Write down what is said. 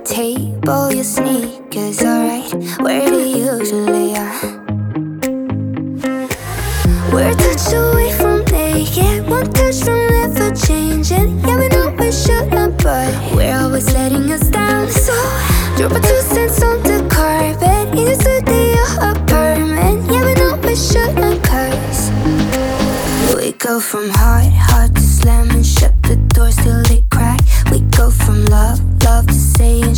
table, your sneakers, alright. Where they usually are. We're a touch away from naked, one touch from never changing. Yeah, we know we shouldn't, but we're always letting us down. So drop a 2 cents on the carpet in your studio apartment. Yeah, we know we shouldn't curse. We go from heart to slam and shut the door, still they crack. We go from love to saying